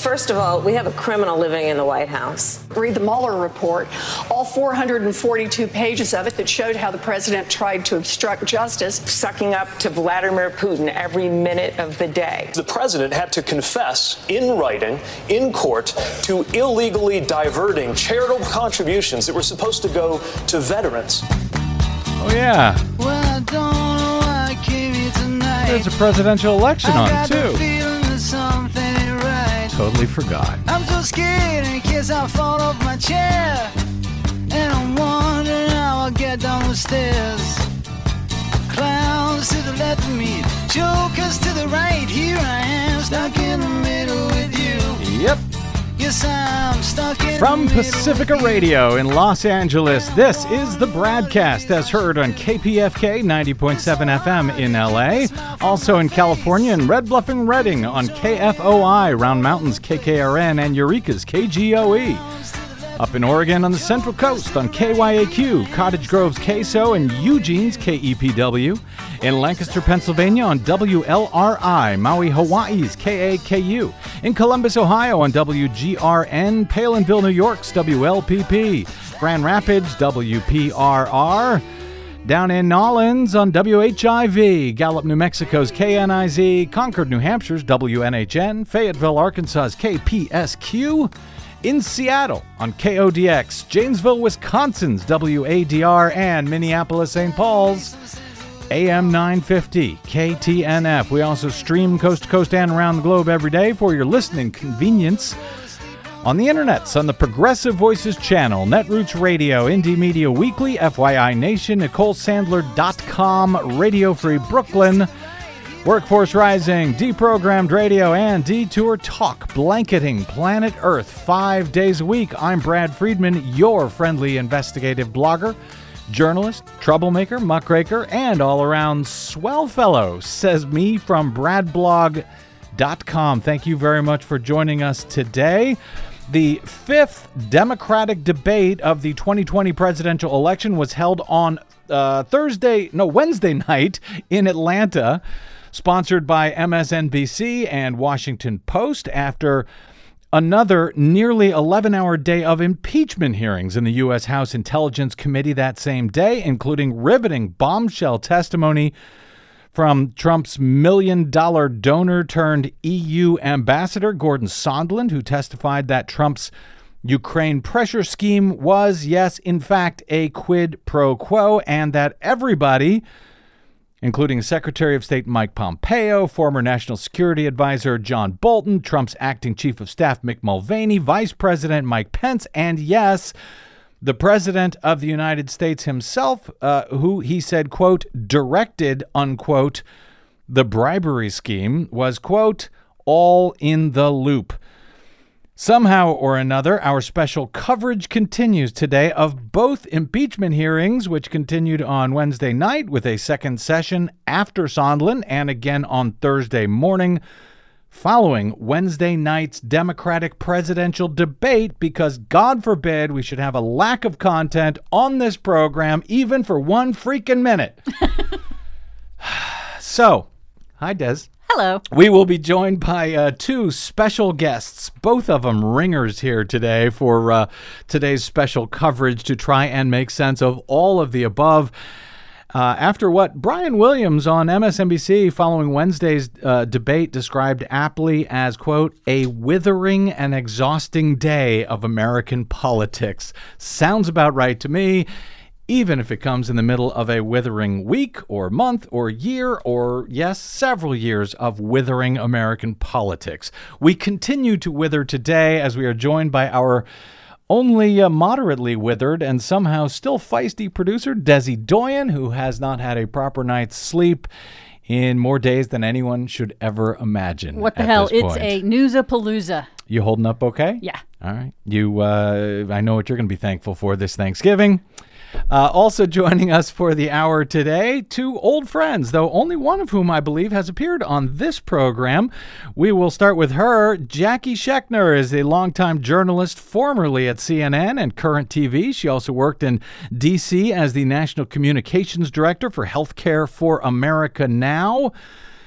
First of all, we have a criminal living in the White House. Read the Mueller report, all 442 pages of it that showed how the president tried to obstruct justice. Sucking up to Vladimir Putin every minute of the day. The president had to confess in writing, in court, to illegally diverting charitable contributions that were supposed to go to veterans. Oh, yeah. Well, I don't know why I came here tonight. There's a presidential election on, too. Totally forgot. I'm so scared in case I fall off my chair. And I'm wondering how I'll get down the stairs. Clowns to the left of me, jokers to the right. Here I am, stuck in the middle with you. Yep. Yes, I'm stuck in From Pacifica Radio in Los Angeles, this is the Bradcast, as heard on KPFK 90.7 FM in LA. Also in California in Red Bluff and Redding on KFOI, Round Mountains KKRN, and Eureka's KGOE. Up in Oregon on the Central Coast on KYAQ, Cottage Grove's KSO, and Eugene's KEPW. In Lancaster, Pennsylvania on WLRI, Maui, Hawaii's KAKU. In Columbus, Ohio on WGRN, Palinville, New York's WLPP. Grand Rapids, WPRR. Down in Nolens on WHIV, Gallup, New Mexico's KNIZ, Concord, New Hampshire's WNHN, Fayetteville, Arkansas's KPSQ. In Seattle on KODX, Janesville, Wisconsin's WADR, and Minneapolis, St. Paul's AM 950 KTNF. We also stream coast to coast and around the globe every day for your listening convenience on the internets, on the Progressive Voices channel, Netroots Radio, Indie Media Weekly, FYI Nation, NicoleSandler.com, Radio Free Brooklyn, Workforce Rising, Deprogrammed Radio, and Detour Talk, blanketing planet Earth 5 days a week. I'm Brad Friedman, your friendly investigative blogger, journalist, troublemaker, muckraker, and all-around swell fellow, says me from bradblog.com. Thank you very much for joining us today. The fifth Democratic debate of the 2020 presidential election was held on Wednesday night in Atlanta, sponsored by MSNBC and Washington Post, after another nearly 11-hour day of impeachment hearings in the U.S. House Intelligence Committee that same day, including riveting bombshell testimony from Trump's $1 million donor turned EU ambassador, Gordon Sondland, who testified that Trump's Ukraine pressure scheme was, yes, in fact, a quid pro quo, and that everybody, including Secretary of State Mike Pompeo, former National Security Advisor John Bolton, Trump's acting Chief of Staff Mick Mulvaney, Vice President Mike Pence, and yes, the President of the United States himself, who he said, quote, directed, unquote, the bribery scheme, was, quote, all in the loop. Somehow or another, our special coverage continues today of both impeachment hearings, which continued on Wednesday night with a second session after Sondland, and again on Thursday morning following Wednesday night's Democratic presidential debate, because God forbid we should have a lack of content on this program, even for one freaking minute. So, hi, Des. Hello. We will be joined by two special guests, both of them ringers here today for today's special coverage to try and make sense of all of the above. After what Brian Williams on MSNBC following Wednesday's debate described aptly as, quote, a withering and exhausting day of American politics. Sounds about right to me, even if it comes in the middle of a withering week or month or year or, yes, several years of withering American politics. We continue to wither today as we are joined by our only moderately withered and somehow still feisty producer, Desi Doyen, who has not had a proper night's sleep in more days than anyone should ever imagine. What the hell? It's a Newsapalooza. You holding up okay? Yeah. All right. I know what you're going to be thankful for this Thanksgiving. Also joining us for the hour today, two old friends, though only one of whom I believe has appeared on this program. We will start with her. Jackie Schechner is a longtime journalist, formerly at CNN and Current TV. She also worked in D.C. as the National Communications Director for Healthcare for America Now.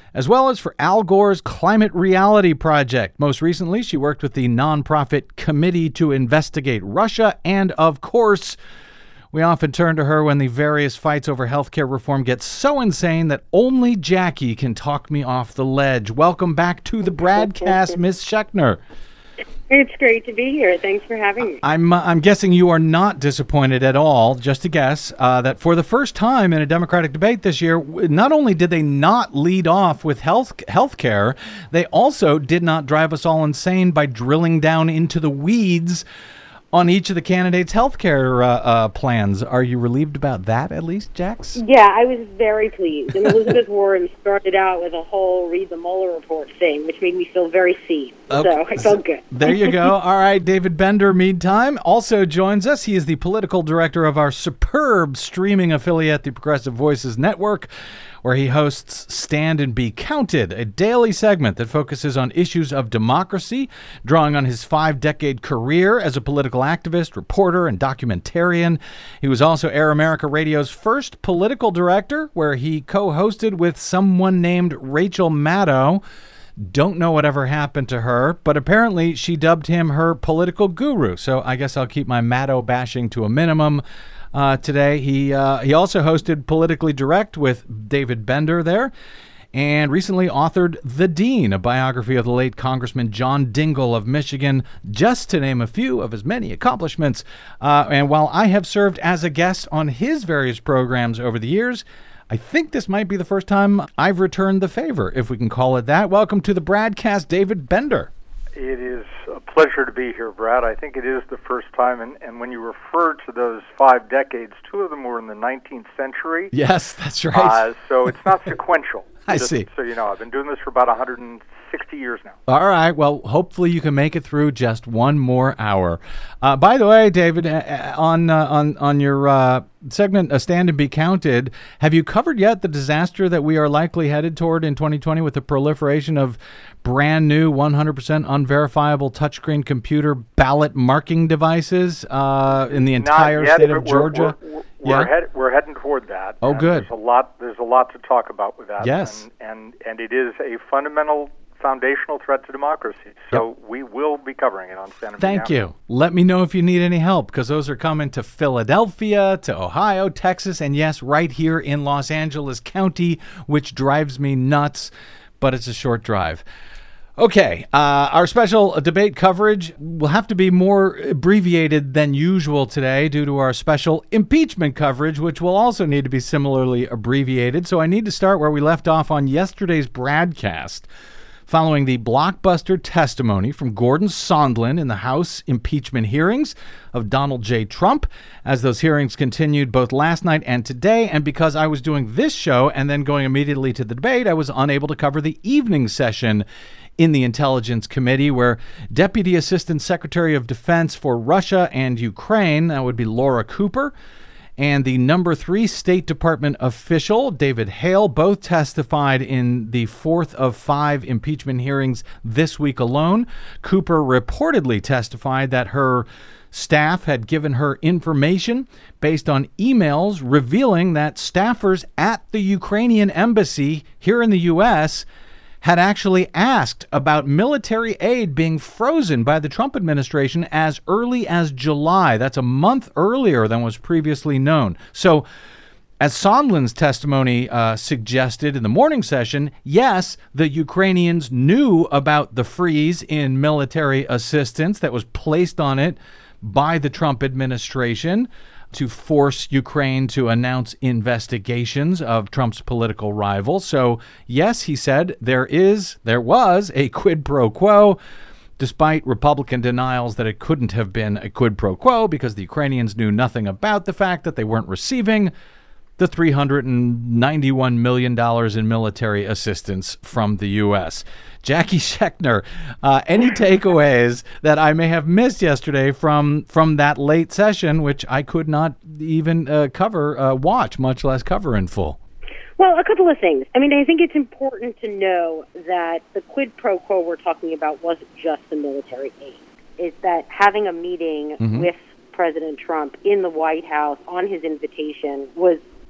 as well as for Al Gore's Climate Reality Project. Most recently, she worked with the nonprofit Committee to Investigate Russia, and of course, we often turn to her when the various fights over healthcare reform get so insane that only Jackie can talk me off the ledge. Welcome back to the Bradcast, Ms. Schechner. It's great to be here. Thanks for having me. I'm guessing you are not disappointed at all, just to guess, that for the first time in a Democratic debate this year, not only did they not lead off with health care, they also did not drive us all insane by drilling down into the weeds on each of the candidates' health care plans. Are you relieved about that, at least, Jax? Yeah, I was very pleased. And Elizabeth Warren started out with a whole read the Mueller report thing, which made me feel very seen. Okay. So I felt good. There you go. All right, David Bender, meantime, also joins us. He is the political director of our superb streaming affiliate, the Progressive Voices Network, where he hosts Stand and Be Counted, a daily segment that focuses on issues of democracy, drawing on his 5-decade career as a political activist, reporter, and documentarian. He was also Air America Radio's first political director, where he co-hosted with someone named Rachel Maddow. Don't know whatever happened to her, but apparently she dubbed him her political guru. So I guess I'll keep my Maddow bashing to a minimum. Today, he also hosted Politically Direct with David Bender there, and recently authored The Dean, a biography of the late Congressman John Dingell of Michigan, just to name a few of his many accomplishments. And while I have served as a guest on his various programs over the years, I think this might be the first time I've returned the favor, if we can call it that. Welcome to the Bradcast, David Bender. It is a pleasure to be here, Brad. I think it is the first time, and when you refer to those 5 decades, 2 of them were in the 19th century. Yes, that's right. So it's not sequential. I see. So, I've been doing this for about 160 years now. All right. Well, hopefully you can make it through just one more hour. By the way, David, on your segment, Stand and Be Counted, have you covered yet the disaster that we are likely headed toward in 2020 with the proliferation of brand new 100% unverifiable touchscreen computer ballot marking devices in the entire state of Georgia? We're heading toward that. Oh, good. There's a lot to talk about with that. Yes. And it is a fundamental, foundational threat to democracy. So we will be covering it on Stand and Be Counted. Thank you. Let me know if you need any help, because those are coming to Philadelphia, to Ohio, Texas, and yes, right here in Los Angeles County, which drives me nuts, but it's a short drive. Okay, our special debate coverage will have to be more abbreviated than usual today due to our special impeachment coverage, which will also need to be similarly abbreviated. So I need to start where we left off on yesterday's Bradcast, following the blockbuster testimony from Gordon Sondland in the House impeachment hearings of Donald J. Trump, as those hearings continued both last night and today. And because I was doing this show and then going immediately to the debate, I was unable to cover the evening session in the Intelligence Committee, where Deputy Assistant Secretary of Defense for Russia and Ukraine, that would be Laura Cooper, and the number 3 State Department official, David Hale, both testified in the 4th of 5 impeachment hearings this week alone. Cooper reportedly testified that her staff had given her information based on emails revealing that staffers at the Ukrainian embassy here in the U.S. had actually asked about military aid being frozen by the Trump administration as early as July. That's a month earlier than was previously known. So, as Sondland's testimony suggested in the morning session, yes, the Ukrainians knew about the freeze in military assistance that was placed on it by the Trump administration to force Ukraine to announce investigations of Trump's political rivals. So, yes, he said there was a quid pro quo, despite Republican denials that it couldn't have been a quid pro quo because the Ukrainians knew nothing about the fact that they weren't receiving the $391 million in military assistance from the U.S. Jackie Schechner, any takeaways that I may have missed yesterday from that late session, which I could not even watch, much less cover in full? Well, a couple of things. I mean, I think it's important to know that the quid pro quo we're talking about wasn't just the military aid. It's that having a meeting with President Trump in the White House on his invitation was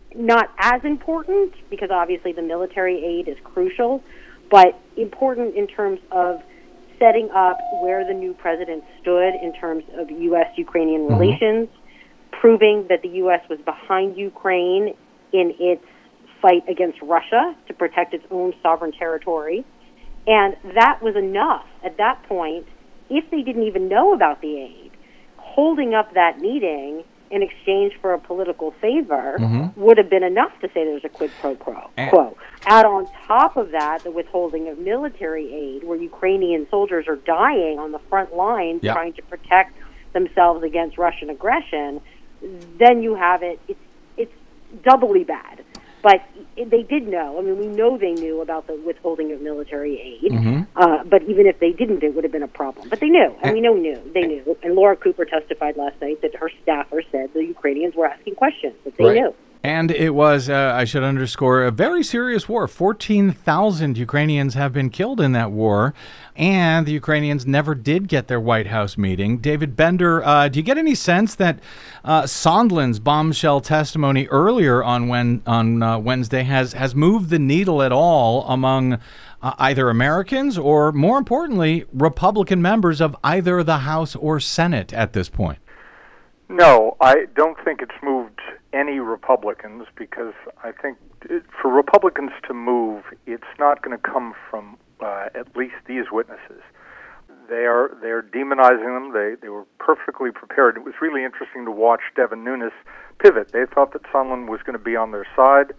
not as important, because obviously the military aid is crucial, but important in terms of setting up where the new president stood in terms of U.S.-Ukrainian relations, proving that the U.S. was behind Ukraine in its fight against Russia to protect its own sovereign territory. And that was enough at that point, if they didn't even know about the aid. Holding up that meeting in exchange for a political favor would have been enough to say there's a quid pro quo. Add on top of that the withholding of military aid, where Ukrainian soldiers are dying on the front lines trying to protect themselves against Russian aggression, then you have it. It's doubly bad. But they did know. I mean, we know they knew about the withholding of military aid. But even if they didn't, it would have been a problem. But they knew, and we know they knew. And Laura Cooper testified last night that her staffer said the Ukrainians were asking questions, that they knew. And it was, I should underscore, a very serious war. 14,000 Ukrainians have been killed in that war, and the Ukrainians never did get their White House meeting. David Bender, do you get any sense that Sondland's bombshell testimony earlier on Wednesday has moved the needle at all among either Americans or, more importantly, Republican members of either the House or Senate at this point? No, I don't think it's moved any Republicans, because I think for Republicans to move, it's not going to come from at least these witnesses. They're demonizing them. They were perfectly prepared. It was really interesting to watch Devin Nunes pivot. They thought that Sondland was going to be on their side.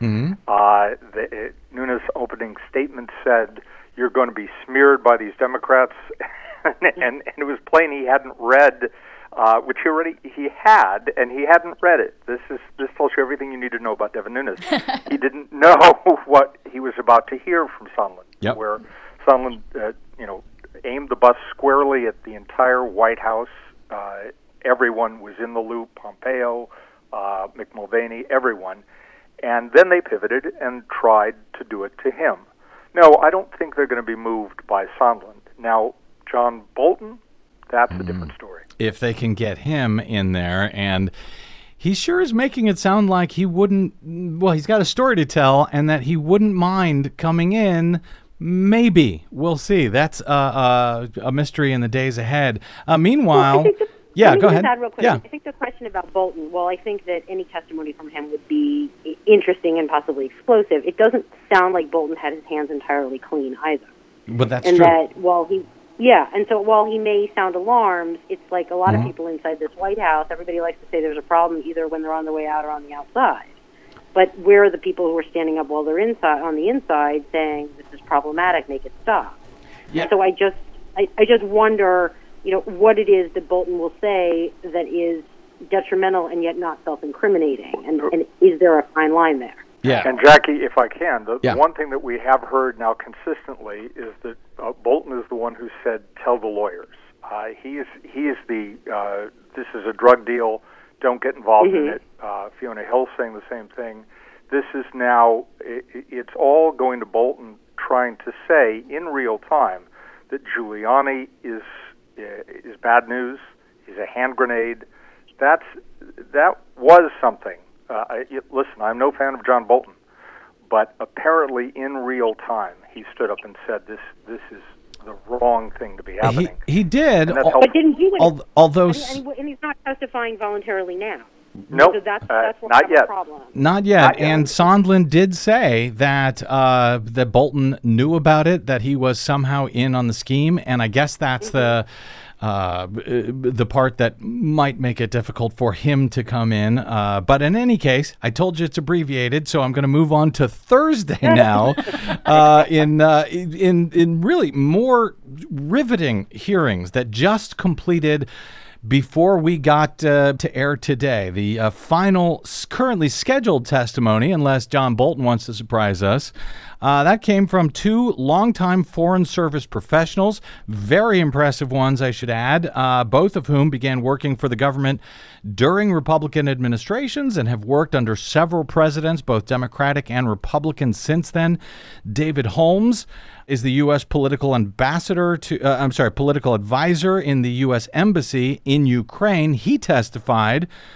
Nunes' opening statement said, "You're going to be smeared by these Democrats," and it was plain he hadn't read. Which he had, and he hadn't read it. This tells you everything you need to know about Devin Nunes. He didn't know what he was about to hear from Sondland, where Sondland, aimed the bus squarely at the entire White House. Everyone was in the loop: Pompeo, Mick Mulvaney, everyone. And then they pivoted and tried to do it to him. No, I don't think they're going to be moved by Sondland. Now, John Bolton, that's a different story. If they can get him in there, and he sure is making it sound like he wouldn't, well, he's got a story to tell, and that he wouldn't mind coming in. Maybe. We'll see. That's a mystery in the days ahead. Meanwhile, go ahead. Add real quick. I think the question about Bolton, well, I think that any testimony from him would be interesting and possibly explosive. It doesn't sound like Bolton had his hands entirely clean either. But that's true. And that while he may sound alarmed, it's like a lot of people inside this White House, everybody likes to say there's a problem either when they're on the way out or on the outside. But where are the people who are standing up while they're inside, on the inside, saying this is problematic, make it stop? Yeah. And so I just wonder, what it is that Bolton will say that is detrimental and yet not self-incriminating, and is there a fine line there? Yeah. And Jackie, if I can, the one thing that we have heard now consistently is that Bolton is the one who said, "Tell the lawyers." He is the this is a drug deal. Don't get involved in it. Fiona Hill saying the same thing. This is now it's all going to Bolton trying to say in real time that Giuliani is bad news. He's a hand grenade. That was something. Listen, I'm no fan of John Bolton, but apparently in real time he stood up and said this is the wrong thing to be happening. He did, but didn't do it. Although, and he's not testifying voluntarily now. No, so that's what not yet. Problem. Not yet. And Sondland did say that that Bolton knew about it, that he was somehow in on the scheme, and I guess that's the part that might make it difficult for him to come in. But in any case, I told you it's abbreviated, so I'm going to move on to Thursday now. In really more riveting hearings that just completed before we got to air today. The final currently scheduled testimony, unless John Bolton wants to surprise us, that came from two longtime Foreign Service professionals, very impressive ones, I should add, both of whom began working for the government during Republican administrations and have worked under several presidents, both Democratic and Republican, since then. David Holmes is the U.S. political advisor in the U.S. Embassy in Ukraine. He testified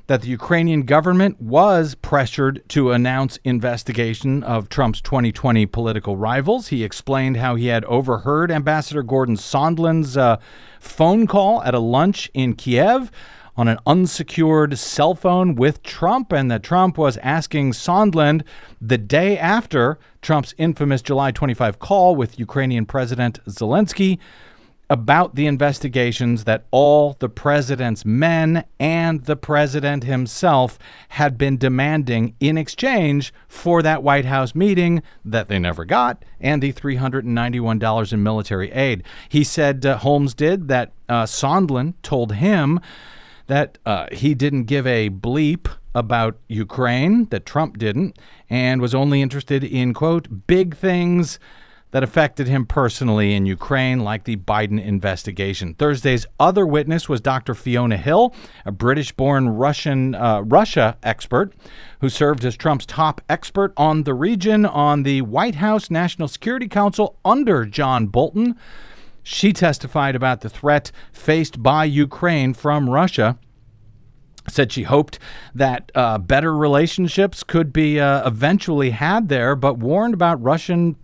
that the Ukrainian government was pressured to announce investigation of Trump's 2020 political rivals. He explained how he had overheard Ambassador Gordon Sondland's phone call at a lunch in Kiev on an unsecured cell phone with Trump, and that Trump was asking Sondland the day after Trump's infamous July 25 call with Ukrainian President Zelensky about the investigations that all the president's men and the president himself had been demanding in exchange for that White House meeting that they never got and the $391 in military aid. He said, Holmes did, that Sondland told him that he didn't give a bleep about Ukraine, that Trump didn't, and was only interested in, quote, big things that affected him personally in Ukraine, like the Biden investigation. Thursday's other witness was Dr. Fiona Hill, a British-born Russia expert who served as Trump's top expert on the region on the White House National Security Council under John Bolton. She testified about the threat faced by Ukraine from Russia, said she hoped that better relationships could be eventually had there, but warned about Russia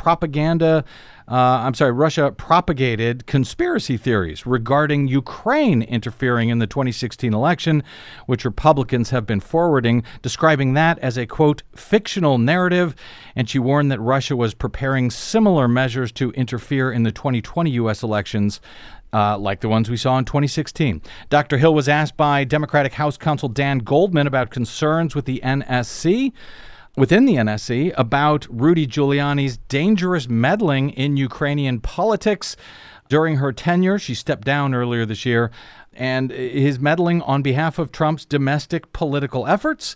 propagated conspiracy theories regarding Ukraine interfering in the 2016 election, which Republicans have been forwarding, describing that as a, quote, fictional narrative. And she warned that Russia was preparing similar measures to interfere in the 2020 U.S. elections, like the ones we saw in 2016. Dr. Hill was asked by Democratic House Counsel Dan Goldman about concerns within the NSC about Rudy Giuliani's dangerous meddling in Ukrainian politics. During her tenure, she stepped down earlier this year, and his meddling on behalf of Trump's domestic political efforts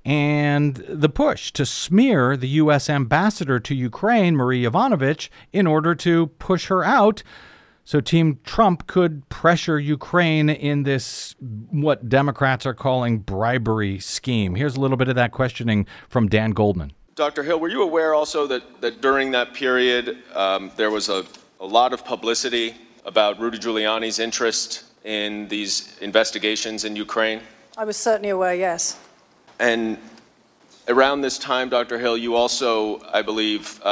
and the push to smear the U.S. ambassador to Ukraine, Marie Yovanovitch, in order to push her out so Team Trump could pressure Ukraine in this, what Democrats are calling, bribery scheme. Here's a little bit of that questioning from Dan Goldman. Dr. Hill, were you aware also that during that period there was a lot of publicity about Rudy Giuliani's interest in these investigations in Ukraine? I was certainly aware, yes. And around this time, Dr. Hill, you also, I believe,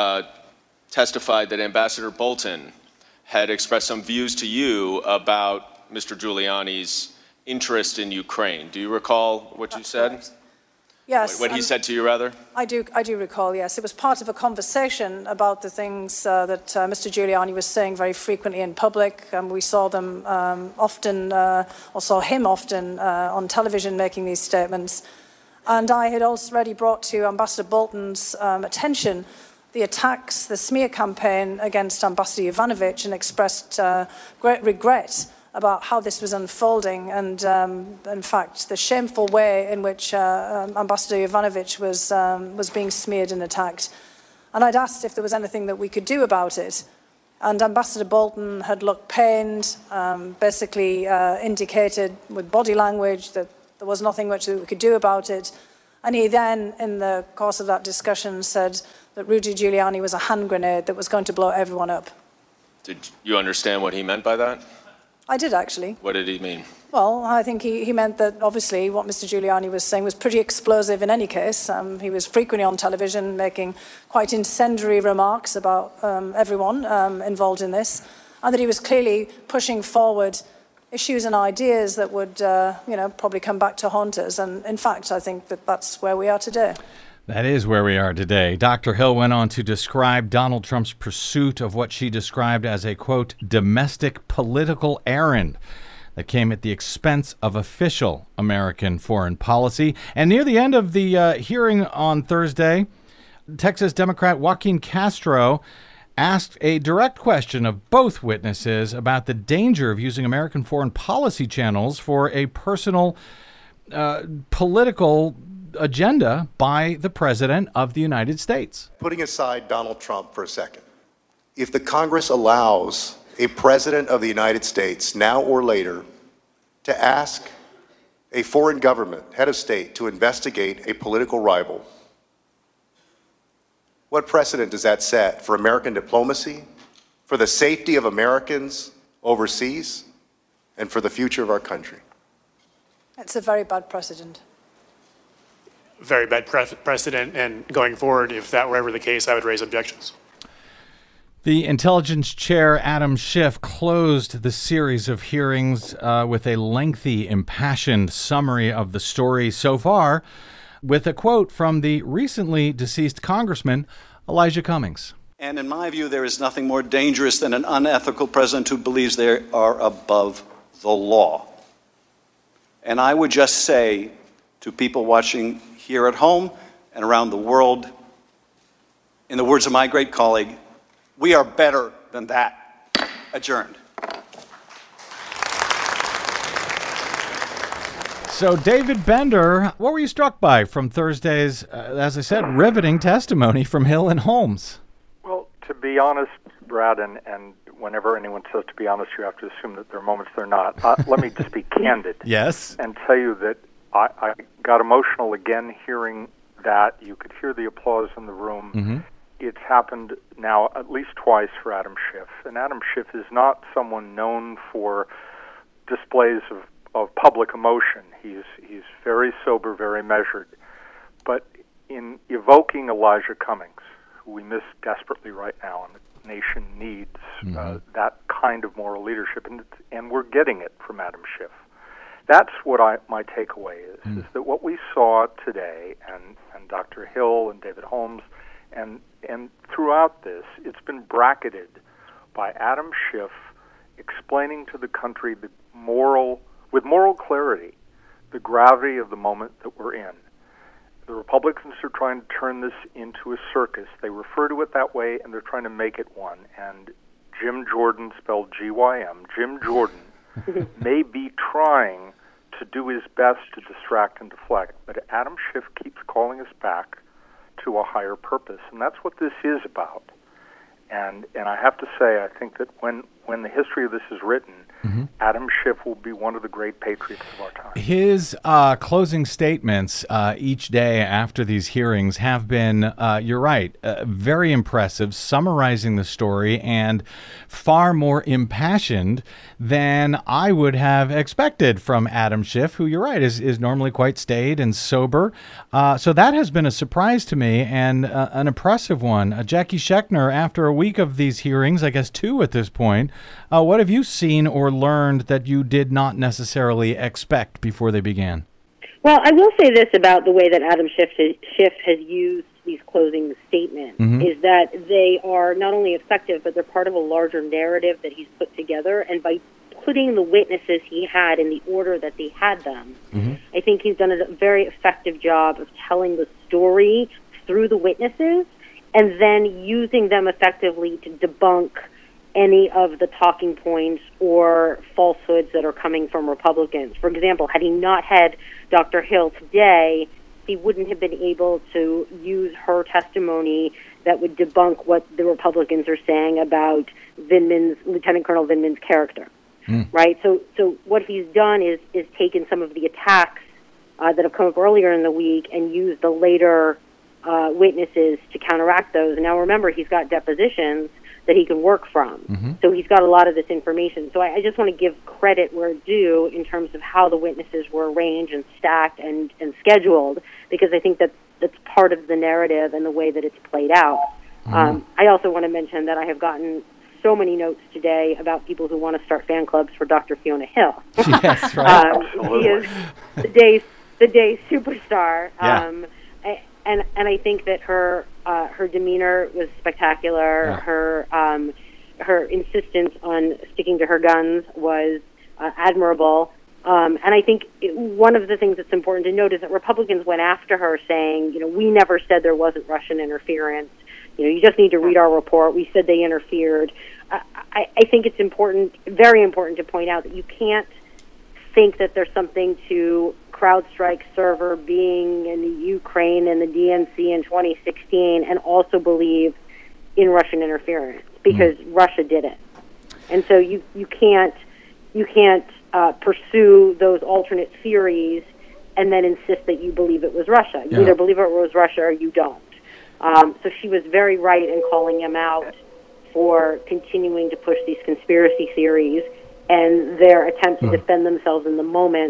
testified that Ambassador Bolton had expressed some views to you about Mr. Giuliani's interest in Ukraine. Do you recall what you said? Correct. Yes. What he said to you, rather? I do recall, yes. It was part of a conversation about the things that Mr. Giuliani was saying very frequently in public. We saw them often, or saw him often on television making these statements. And I had already brought to Ambassador Bolton's attention the attacks, the smear campaign against Ambassador Yovanovitch, and expressed great regret about how this was unfolding and, in fact, the shameful way in which Ambassador Yovanovitch was being smeared and attacked. And I'd asked if there was anything that we could do about it. And Ambassador Bolton had looked pained, basically indicated with body language that there was nothing much that we could do about it. And he then, in the course of that discussion, said that Rudy Giuliani was a hand grenade that was going to blow everyone up. Did you understand what he meant by that? I did, actually. What did he mean? Well, I think he meant that, obviously, what Mr. Giuliani was saying was pretty explosive in any case. He was frequently on television making quite incendiary remarks about everyone involved in this, and that he was clearly pushing forward issues and ideas that would, probably come back to haunt us. And, in fact, I think that that's where we are today. That is where we are today. Dr. Hill went on to describe Donald Trump's pursuit of what she described as a, quote, domestic political errand that came at the expense of official American foreign policy. And near the end of the hearing on Thursday, Texas Democrat Joaquin Castro asked a direct question of both witnesses about the danger of using American foreign policy channels for a personal political agenda by the President of the United States. Putting aside Donald Trump for a second, if the Congress allows a President of the United States, now or later, to ask a foreign government, head of state, to investigate a political rival, what precedent does that set for American diplomacy, for the safety of Americans overseas, and for the future of our country? It's a very bad precedent. very bad precedent, and going forward, if that were ever the case, I would raise objections. The Intelligence Chair, Adam Schiff, closed the series of hearings with a lengthy, impassioned summary of the story so far, with a quote from the recently deceased Congressman Elijah Cummings. And in my view, there is nothing more dangerous than an unethical president who believes they are above the law. And I would just say to people watching here at home and around the world, in the words of my great colleague, we are better than that. Adjourned. So, David Bender, what were you struck by from Thursday's, as I said, riveting testimony from Hill and Holmes? Well, to be honest, Brad, and whenever anyone says to be honest, you have to assume that there are moments they're not. Let me just be candid. Yes. And tell you that I got emotional again hearing that. You could hear the applause in the room. Mm-hmm. It's happened now at least twice for Adam Schiff. And Adam Schiff is not someone known for displays of public emotion. He's very sober, very measured. But in evoking Elijah Cummings, who we miss desperately right now, and the nation needs that kind of moral leadership, and we're getting it from Adam Schiff. That's what my takeaway is that what we saw today, and Dr. Hill and David Holmes, and throughout this, it's been bracketed by Adam Schiff explaining to the country with moral clarity, the gravity of the moment that we're in. The Republicans are trying to turn this into a circus. They refer to it that way, and they're trying to make it one. And Jim Jordan, spelled G-Y-M, Jim Jordan, may be trying to do his best to distract and deflect, but Adam Schiff keeps calling us back to a higher purpose, and that's what this is about. And I have to say, I think that when the history of this is written, Adam Schiff will be one of the great patriots of our time. His closing statements each day after these hearings have been, you're right, very impressive, summarizing the story and far more impassioned than I would have expected from Adam Schiff, who, you're right, is normally quite staid and sober. So that has been a surprise to me and an impressive one. Jackie Schechner, after a week of these hearings, I guess 2 at this point, what have you seen or learned that you did not necessarily expect before they began? Well, I will say this about the way that Adam Schiff has used these closing statements, is that they are not only effective, but they're part of a larger narrative that he's put together. And by putting the witnesses he had in the order that they had them, I think he's done a very effective job of telling the story through the witnesses and then using them effectively to debunk any of the talking points or falsehoods that are coming from Republicans. For example, had he not had Dr. Hill today, he wouldn't have been able to use her that would debunk what the Republicans are saying about Lieutenant Colonel Vindman's character. Right? So what he's done is taken some of the attacks that have come up earlier in the week and used the later witnesses to counteract those. And now remember, he's got depositions that he can work from. So he's got a lot of this information. So I just want to give credit where it's due in terms of how the witnesses were arranged and stacked and scheduled, because I think that's part of the narrative and the way that it's played out. I also want to mention that I have gotten so many notes today about people who want to start fan clubs for Dr. Fiona Hill. Yes, right. She is the day superstar. Yeah. And I think that her demeanor was spectacular. Yeah. Her insistence on sticking to her guns was admirable. And I think one of the things that's important to note is that Republicans went after her saying, we never said there wasn't Russian interference. You just need to read our report. We said they interfered. I think it's important, very important, to point out that you can't think that there's something to CrowdStrike's server being in the Ukraine and the DNC in 2016 and also believe in Russian interference, because Russia did it. And so you can't pursue those alternate theories and then insist that you believe it was Russia. You either believe it was Russia or you don't. So she was very right in calling him out for continuing to push these conspiracy theories and their attempt to defend themselves in the moment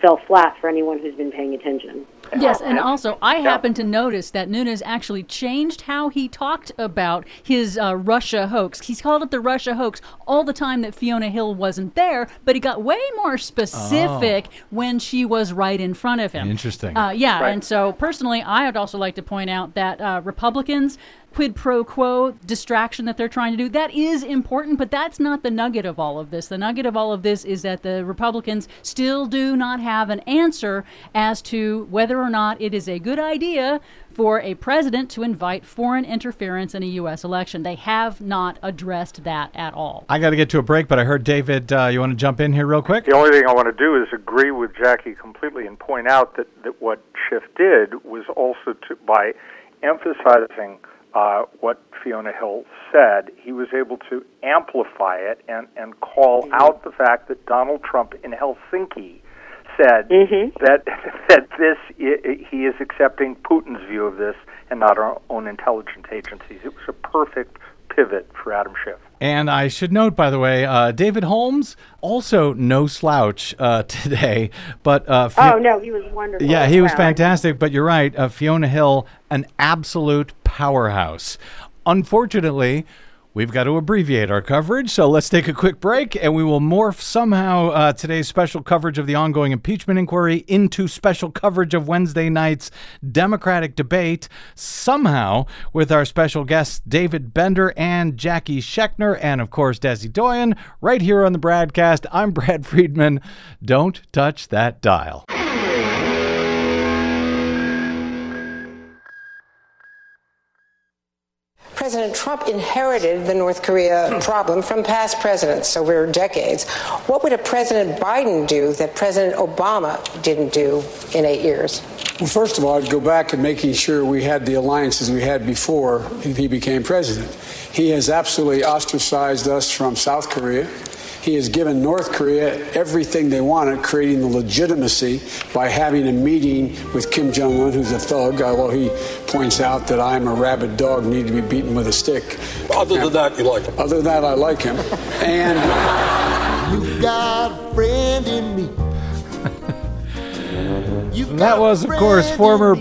fell flat for anyone who's been paying attention. Yes, and also I happened to notice that Nunes actually changed how he talked about his Russia hoax. He's called it the Russia hoax all the time that Fiona Hill wasn't there, but he got way more specific when she was right in front of him. Interesting. And so personally, I would also like to point out that Republicans, quid pro quo distraction that they're trying to do, that is important, but that's not the nugget of all of this. The nugget of all of this is that the Republicans still do not have an answer as to whether or not it is a good idea for a president to invite foreign interference in a U.S. election. They have not addressed that at all. I got to get to a break, but I heard, David, you want to jump in here real quick? The only thing I want to do is agree with Jackie completely and point out that what Schiff did was also by emphasizing what Fiona Hill said, he was able to amplify it and call out the fact that Donald Trump in Helsinki said that he is accepting Putin's view of this and not our own intelligence agencies. It was a perfect pivot for Adam Schiff. And I should note, by the way, David Holmes, also no slouch today. But no, he was wonderful. Yeah, he was fantastic. But you're right, Fiona Hill, an absolute powerhouse. Unfortunately, we've got to abbreviate our coverage, so let's take a quick break, and we will morph somehow today's special coverage of the ongoing impeachment inquiry into special coverage of Wednesday night's Democratic debate, somehow with our special guests David Bender and Jackie Schechner, and of course Desi Doyen, right here on the Bradcast. I'm Brad Friedman. Don't touch that dial. President Trump inherited the North Korea problem from past presidents over decades. What would a President Biden do that President Obama didn't do in 8 years? Well, first of all, I'd go back and making sure we had the alliances we had before he became president. He has absolutely ostracized us from South Korea. He has given North Korea everything they wanted, creating the legitimacy by having a meeting with Kim Jong-un, who's a thug, although he points out that I'm a rabid dog, need to be beaten with a stick. Other than that, you like him? Other than that, I like him. And you've got a friend in me. And that was, of course, former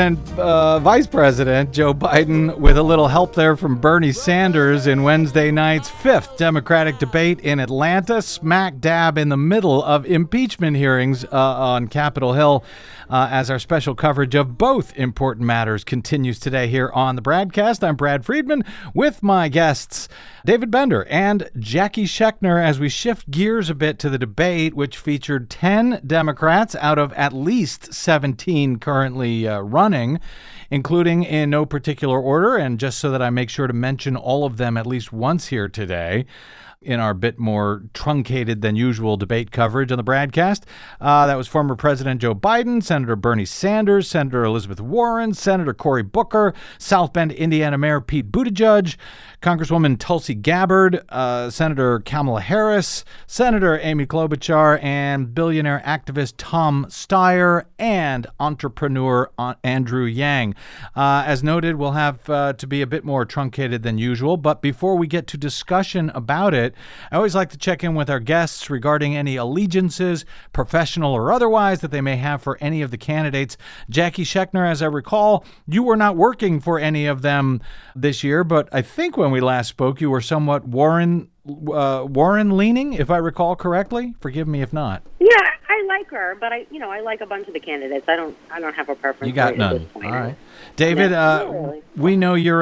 Vice President Joe Biden, with a little help there from Bernie Sanders in Wednesday night's 5th Democratic debate in Atlanta, smack dab in the middle of impeachment hearings on Capitol Hill, as our special coverage of both important matters continues today here on the Bradcast. I'm Brad Friedman with my guests David Bender and Jackie Schechner, as we shift gears a bit to the debate, which featured 10 Democrats out of at least 17 currently running, including in no particular order, and just so that I make sure to mention all of them at least once here today in our bit more truncated than usual debate coverage on the Bradcast. That was former President Joe Biden, Senator Bernie Sanders, Senator Elizabeth Warren, Senator Cory Booker, South Bend, Indiana Mayor Pete Buttigieg, Congresswoman Tulsi Gabbard, Senator Kamala Harris, Senator Amy Klobuchar, and billionaire activist Tom Steyer, and entrepreneur Andrew Yang. As noted, we'll have to be a bit more truncated than usual, but before we get to discussion about it, I always like to check in with our guests regarding any allegiances, professional or otherwise, that they may have for any of the candidates. Jackie Schechner, as I recall, you were not working for any of them this year, but I think when we last spoke, you were somewhat Warren leaning, if I recall correctly. Forgive me if not. Yeah, I like her, but I like a bunch of the candidates. I don't have a preference. You got at none. this point. All right, David. Really. We know you're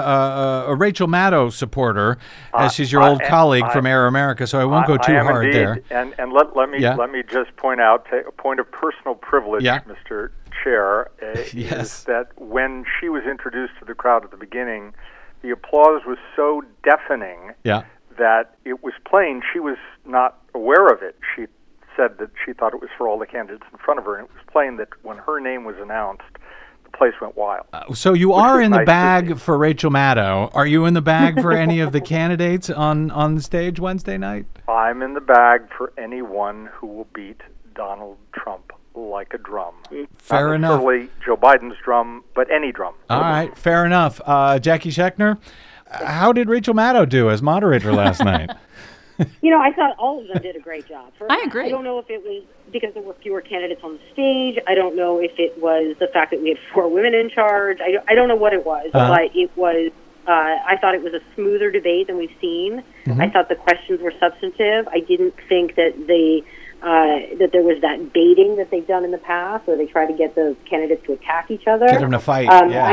a Rachel Maddow supporter, as she's your old colleague from Air America. So I won't go too hard indeed. there. And let me just point out a point of personal privilege, Mr. Chair, is that when she was introduced to the crowd at the beginning, the applause was so deafening that it was plain she was not aware of it. She said that she thought it was for all the candidates in front of her, and it was plain that when her name was announced, the place went wild. So you are in the bag for Rachel Maddow. Are you in the bag for any of the candidates on the stage Wednesday night? I'm in the bag for anyone who will beat Donald Trump like a drum. Fair enough. Not necessarily Joe Biden's drum, but any drum. All right, fair enough. Jackie Schechner, how did Rachel Maddow do as moderator last night? I thought all of them did a great job. I agree. I don't know if it was because there were fewer candidates on the stage. I don't know if it was the fact that we had 4 women in charge. I don't know what it was, but it was. I thought it was a smoother debate than we've seen. Mm-hmm. I thought the questions were substantive. I didn't think that that there was that baiting that they've done in the past, where they try to get the candidates to attack each other. Get them to fight.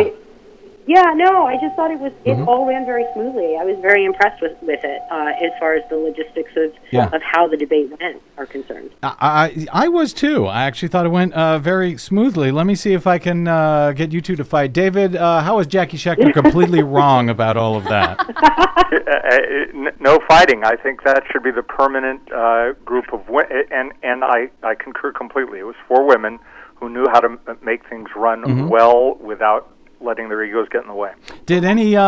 I just thought it all ran very smoothly. I was very impressed with it as far as the logistics of how the debate went are concerned. I was too. I actually thought it went very smoothly. Let me see if I can get you two to fight. David, how is Jackie Schechner completely wrong about all of that? No fighting. I think that should be the permanent group of women, and I concur completely. It was 4 women who knew how to make things run well without letting their egos get in the way. Did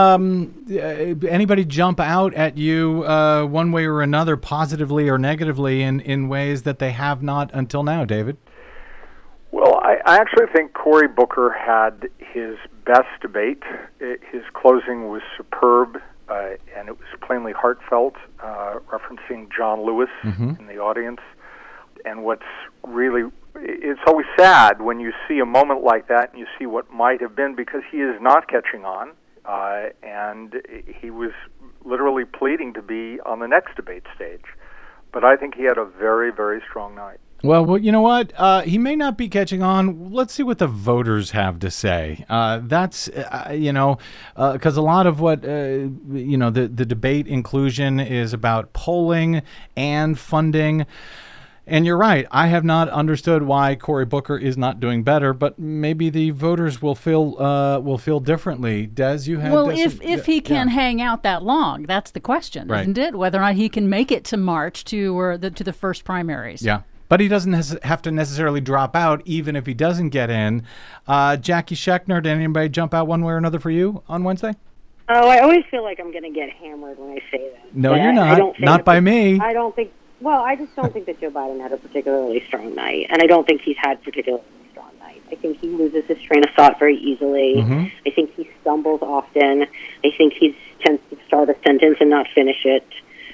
anybody jump out at you one way or another, positively or negatively, in ways that they have not until now, David? Well, I actually think Cory Booker had his best debate. His closing was superb, and it was plainly heartfelt, referencing John Lewis in the audience. And what's really, it's always sad when you see a moment like that and you see what might have been, because he is not catching on, and he was literally pleading to be on the next debate stage. But I think he had a very, very strong night. Well, you know what? He may not be catching on. Let's see what the voters have to say. That's, because a lot of what, the debate inclusion is about polling and funding. And you're right. I have not understood why Cory Booker is not doing better, but maybe the voters will feel differently. Des, you had if he can hang out that long, that's the question, isn't it? Whether or not he can make it to March to the first primaries. Yeah. But he doesn't have to necessarily drop out, even if he doesn't get in. Jackie Schechner, did anybody jump out one way or another for you on Wednesday? Oh, I always feel like I'm going to get hammered when I say that. No, you're not. Not by me. I don't think. Well, I just don't think that Joe Biden had a particularly strong night, and I don't think he's had particularly strong nights. I think he loses his train of thought very easily. I think he stumbles often. I think he tends to start a sentence and not finish it.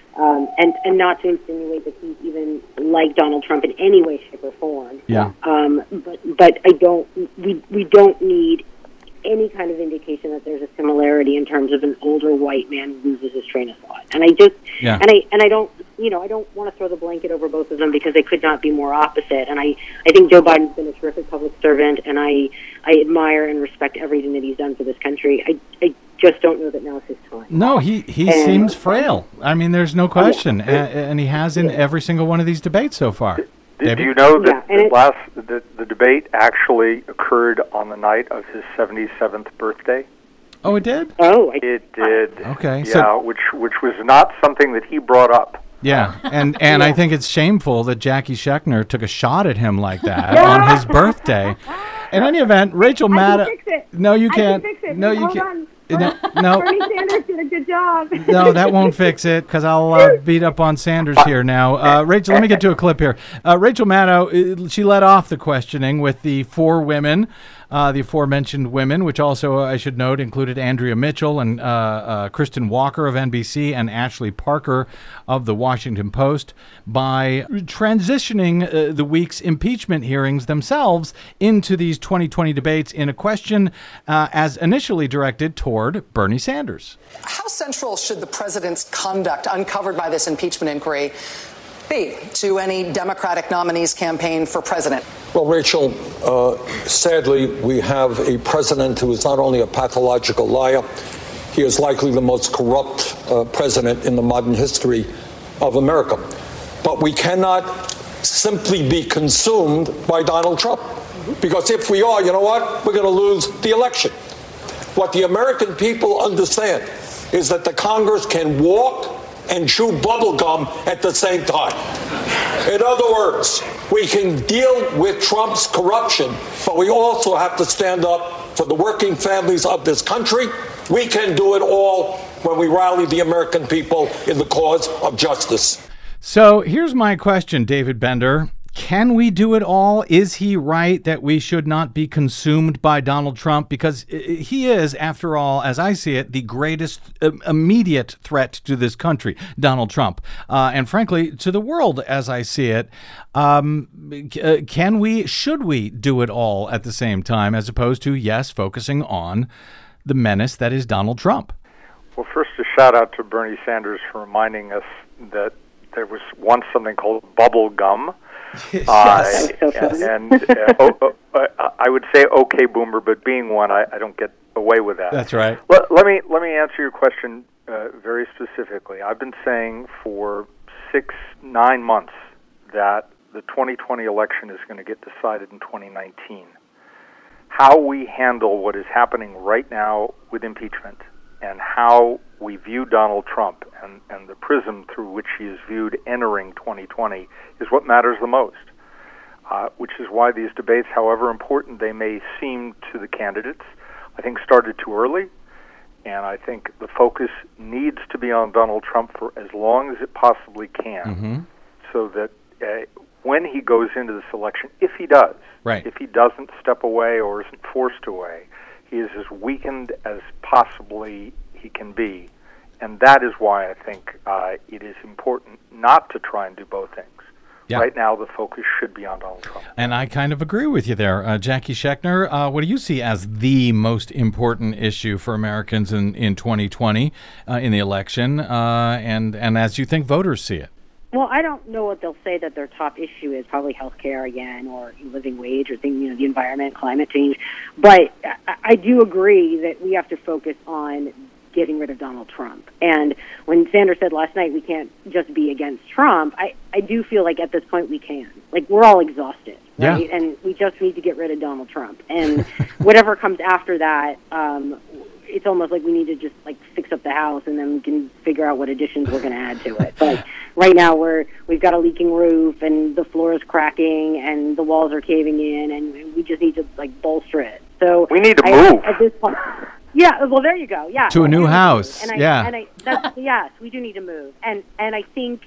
And not to insinuate that he's even like Donald Trump in any way, shape, or form. Yeah. But I don't. We don't need any kind of indication that there's a similarity in terms of an older white man who loses his train of thought. And I just. Yeah. And I don't. I don't want to throw the blanket over both of them because they could not be more opposite. And I think Joe Biden's been a terrific public servant, and I admire and respect everything that he's done for this country. I just don't know that now's his time. No, he seems frail. I mean, there's no question, and he has in every single one of these debates so far. Do you know that the debate actually occurred on the night of his 77th birthday? Oh, it did? Oh, it did. Okay, yeah, which was not something that he brought up. Yeah, and I think it's shameful that Jackie Schechner took a shot at him like that on his birthday. In any event, Rachel Maddow. No, you can't. No, you can't. No. Bernie Sanders did a good job. No, that won't fix it because I'll beat up on Sanders here now. Rachel, let me get to a clip here. Rachel Maddow, she led off the questioning with the 4 women, the aforementioned women, which also, I should note, included Andrea Mitchell and Kristen Walker of NBC and Ashley Parker of The Washington Post, by transitioning the week's impeachment hearings themselves into these 2020 debates in a question as initially directed toward Bernie Sanders. How central should the president's conduct uncovered by this impeachment inquiry be to any Democratic nominee's campaign for president? Well, Rachel, sadly, we have a president who is not only a pathological liar, he is likely the most corrupt president in the modern history of America. But we cannot simply be consumed by Donald Trump. Because if we are, you know what? We're going to lose the election. What the American people understand is that the Congress can walk and chew bubble gum at the same time. In other words, we can deal with Trump's corruption, but we also have to stand up for the working families of this country. We can do it all when we rally the American people in the cause of justice. So here's my question, David Bender. Can we do it all? Is he right that we should not be consumed by Donald Trump? Because he is, after all, as I see it, the greatest immediate threat to this country, Donald Trump. And frankly, to the world, as I see it. Should we do it all at the same time, as opposed to, yes, focusing on the menace that is Donald Trump? Well, first, a shout out to Bernie Sanders for reminding us that there was once something called bubble gum. I would say okay, Boomer, but being one, I don't get away with that. That's right. Let me answer your question very specifically. I've been saying for 6-9 months that the 2020 election is going to get decided in 2019. How we handle what is happening right now with impeachment and how we view Donald Trump and the prism through which he is viewed entering 2020 is what matters the most, which is why these debates, however important they may seem to the candidates, I think started too early, and I think the focus needs to be on Donald Trump for as long as it possibly can, so that when he goes into this election, if he does, if he doesn't step away or isn't forced away, he is as weakened as possibly he can be. And that is why I think it is important not to try and do both things. Yeah. Right now, the focus should be on Donald Trump. And I kind of agree with you there. Jackie Schechner, what do you see as the most important issue for Americans in 2020 in the election, and as you think voters see it? Well, I don't know what they'll say that their top issue is, probably health care again, or living wage, or the environment, climate change. But I do agree that we have to focus on getting rid of Donald Trump. And when Sanders said last night we can't just be against Trump, I do feel like at this point we can. Like, we're all exhausted, right? Yeah. And we just need to get rid of Donald Trump. And whatever comes after that, it's almost like we need to just fix up the house, and then we can figure out what additions we're going to add to it. But right now we've got a leaking roof, and the floor is cracking, and the walls are caving in, and we just need to bolster it. So we need to move at this point. Yeah, well, there you go. Yeah, to a new house. Yes, we do need to move, and I think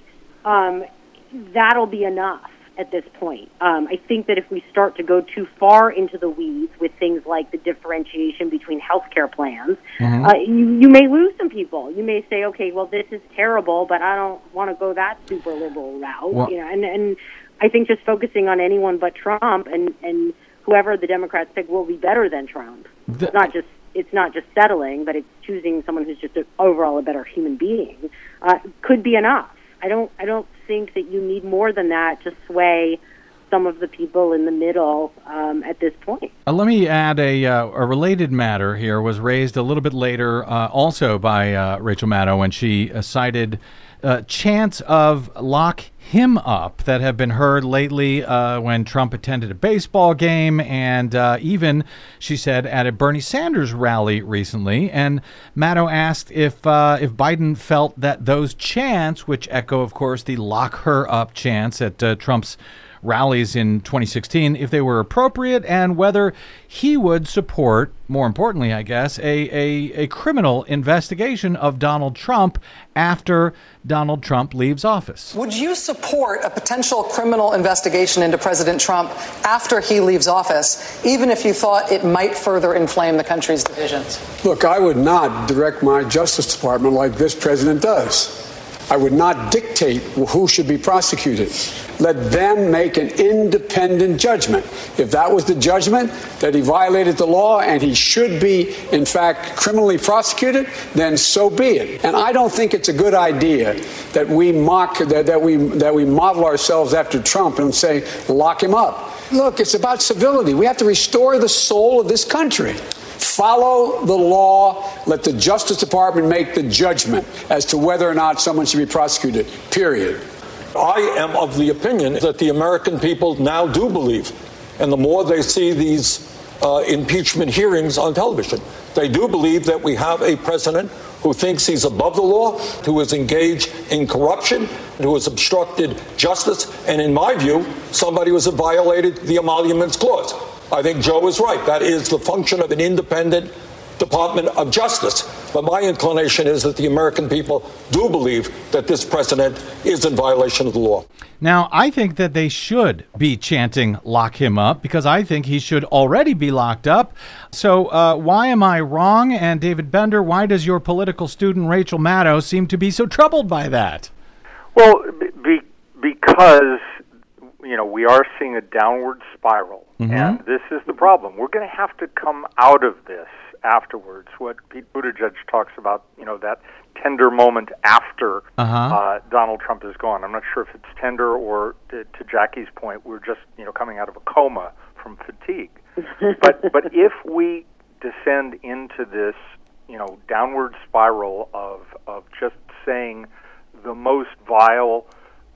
that'll be enough at this point. I think that if we start to go too far into the weeds with things like the differentiation between healthcare plans, you may lose some people. You may say, okay, well, this is terrible, but I don't want to go that super liberal route. Well, and I think just focusing on anyone but Trump and whoever the Democrats pick will be better than Trump. It's not just settling, but it's choosing someone who's just overall a better human being. Could be enough. I don't think that you need more than that to sway some of the people in the middle at this point. Let me add a related matter here was raised a little bit later also by Rachel Maddow when she cited chants of lock him up that have been heard lately when Trump attended a baseball game and even, she said, at a Bernie Sanders rally recently. And Maddow asked if Biden felt that those chants, which echo, of course, the lock her up chants at Trump's rallies in 2016, if they were appropriate, and whether he would support, more importantly, I guess, a criminal investigation of Donald Trump after Donald Trump leaves office. Would you support a potential criminal investigation into President Trump after he leaves office, even if you thought it might further inflame the country's divisions? Look, I would not direct my Justice Department like this president does. I would not dictate who should be prosecuted. Let them make an independent judgment. If that was the judgment that he violated the law and he should be, in fact, criminally prosecuted, then so be it. And I don't think it's a good idea that we we model ourselves after Trump and say, lock him up. Look, it's about civility. We have to restore the soul of this country. Follow the law. Let the Justice Department make the judgment as to whether or not someone should be prosecuted, period. I am of the opinion that the American people now do believe, and the more they see these impeachment hearings on television, they do believe that we have a president who thinks he's above the law, who is engaged in corruption, who has obstructed justice, and in my view, somebody who has violated the Emoluments Clause. I think Joe is right. That is the function of an independent Department of Justice. But my inclination is that the American people do believe that this president is in violation of the law. Now, I think that they should be chanting "lock him up" because I think he should already be locked up. So why am I wrong? And David Bender, why does your political student Rachel Maddow seem to be so troubled by that? Well, because we are seeing a downward spiral, and this is the problem. We're going to have to come out of this afterwards. What Pete Buttigieg talks about, that tender moment after Donald Trump is gone. I'm not sure if it's tender or, to Jackie's point, we're just coming out of a coma from fatigue. But if we descend into this downward spiral of just saying the most vile,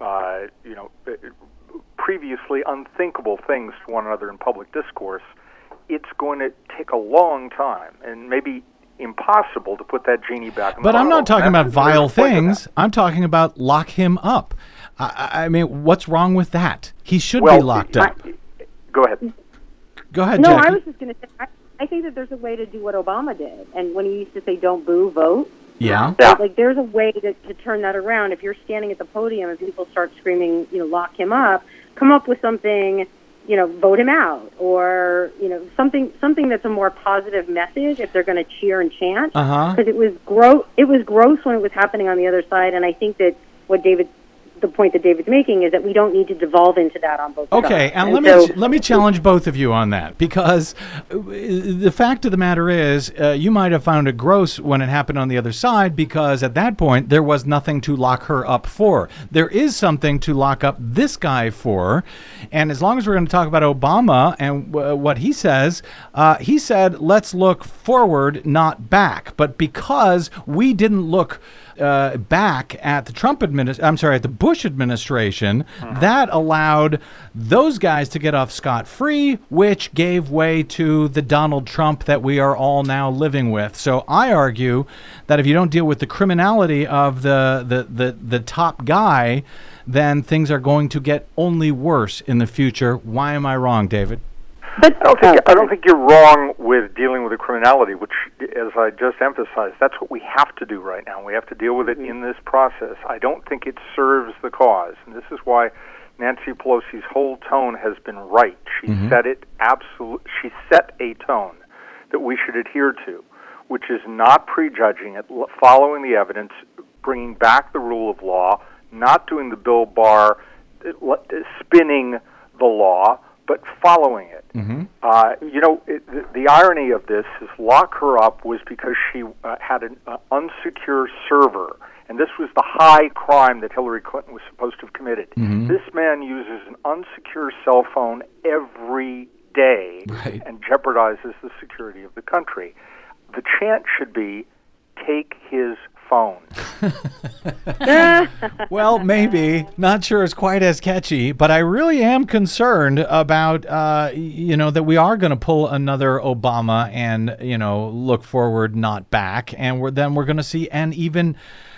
previously unthinkable things to one another in public discourse, it's going to take a long time and maybe impossible to put that genie back in the bottle. But I'm not talking about vile things. I'm talking about lock him up. I mean, what's wrong with that? He should be locked up. Go ahead. Go ahead, No, Jackie. I was just going to say, I think that there's a way to do what Obama did. And when he used to say, don't boo, vote. Yeah. Like, there's a way to turn that around. If you're standing at the podium and people start screaming, lock him up, come up with something, vote him out, or, something that's a more positive message if they're going to cheer and chant. Because it was gross when it was happening on the other side, and I think that the point that David's making is that we don't need to devolve into that on both sides. Okay, and let me challenge both of you on that, because the fact of the matter is you might have found it gross when it happened on the other side, because at that point there was nothing to lock her up for. There is something to lock up this guy for, and as long as we're going to talk about Obama and what he said, let's look forward, not back. But because we didn't look back at the at the Bush administration, that allowed those guys to get off scot-free, which gave way to the Donald Trump that we are all now living with. So I argue that if you don't deal with the criminality of the top guy, then things are going to get only worse in the future. Why am I wrong, David? I don't think you're wrong with dealing with the criminality, which, as I just emphasized, that's what we have to do right now. We have to deal with it in this process. I don't think it serves the cause, and this is why Nancy Pelosi's whole tone has been right. She set She set a tone that we should adhere to, which is not prejudging it, following the evidence, bringing back the rule of law, not doing the Bill Barr spinning the law, but following it. The irony of this is lock her up was because she had an unsecure server, and this was the high crime that Hillary Clinton was supposed to have committed. This man uses an unsecure cell phone every day and jeopardizes the security of the country. The chant should be, take his phone. Well, maybe. Not sure it's quite as catchy, but I really am concerned about, that we are going to pull another Obama and, look forward, not back. And we're going to see an even